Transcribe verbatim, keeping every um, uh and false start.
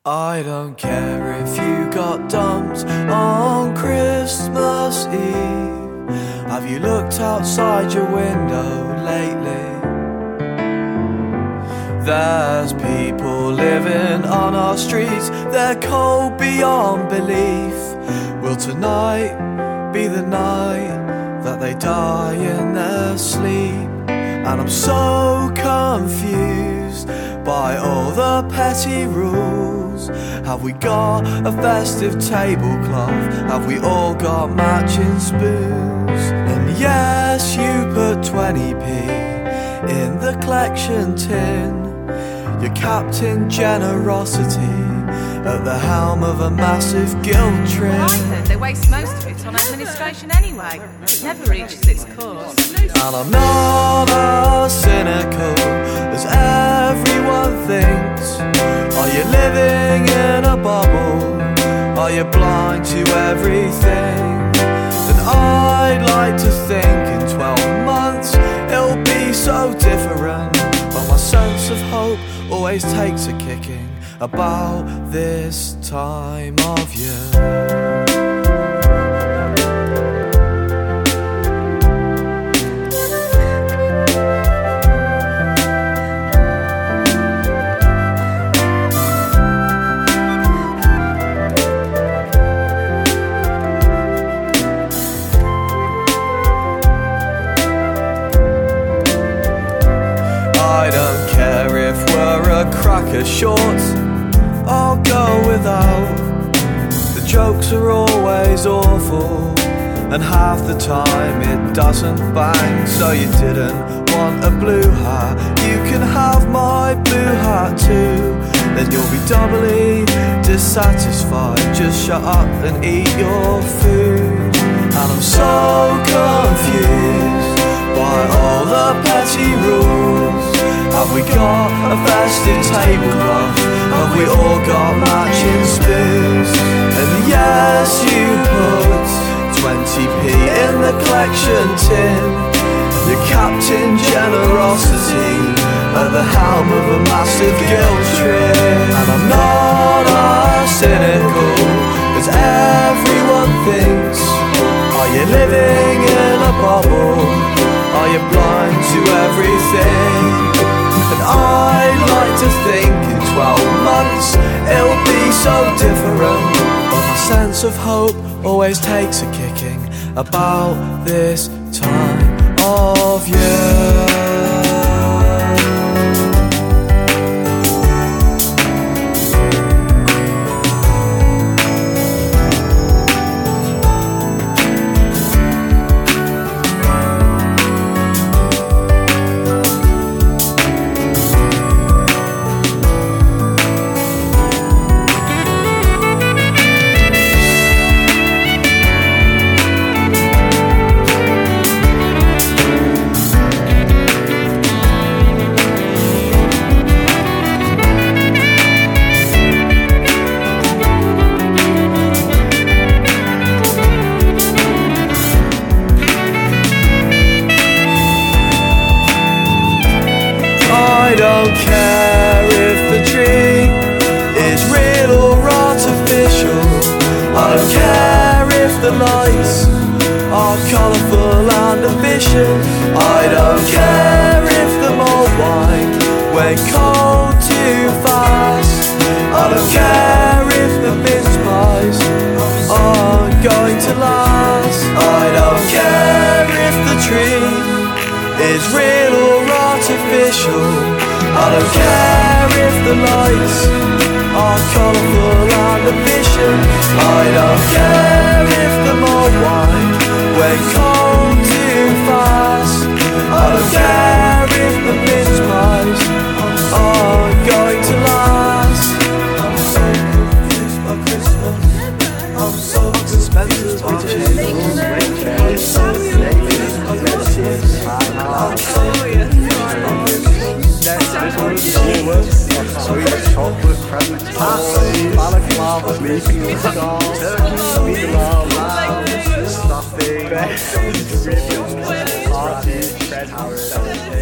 I don't care if you got dumped on Christmas Eve. Have you looked outside your window lately? There's people living on our streets, they're cold beyond belief. Will tonight be the night that they die in their sleep? And I'm so confused by all the petty rules. Have we got a festive tablecloth? Have we all got matching spoons? And yes, you put twenty p in the collection tin. Your Captain Generosity at the helm of a massive guilt trip. Well, I heard they waste most of it on administration anyway. It never reaches its course. And I'm not as cynical as everyone thinks. Are you living in a bubble? Are you blind to everything? And I'd like to think in twelve months it'll be so different. But my sense of hope always takes a kicking about this time of year. I don't care if we're a cracker short, I'll go without. The jokes are always awful, and half the time it doesn't bang. So you didn't want a blue hat, you can have my blue hat too. Then you'll be doubly dissatisfied. Just shut up and eat your food. And I'm so confused by all the petty rules. Have we got a festive tablecloth? Have we all got matching spoons? And yes, you put twenty p in the collection tin. Your Captain Generosity at the helm of a massive guilt trip. And I'm not as cynical as everyone thinks. Are you living in a bubble? Are you blind to everything? And I'd like to think in twelve months it'll be so different. But my sense of hope always takes a kicking about this time of year. I don't care if the tree is real or artificial. I don't care if the lights are colourful and ambitious. I don't care if the mulled wine went cold too fast. I don't care if the mince pies aren't going to last. I don't care if the tree is real or artificial. I don't care if the lights are colourful and ambitious. I don't care if the mulled wine went cold too fast. I don't care if the mince pies aren't going to last. I'm so confused by Christmas. I'm so suspended by Jesus. I'm so confused by Christmas. I'm so confused by Christmas. Sweet chocolate presents, balaclava, leafy scarf, turkey, meatloaf, stuffing, party, bread,